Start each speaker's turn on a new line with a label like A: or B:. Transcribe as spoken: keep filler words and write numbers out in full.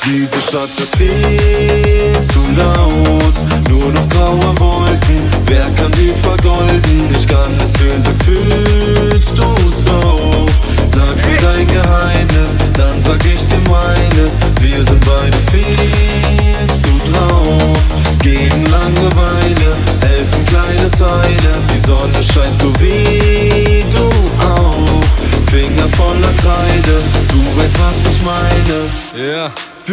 A: Diese Stadt ist viel zu laut, nur noch graue Wolken. Wer kann die vergolden? Ich kann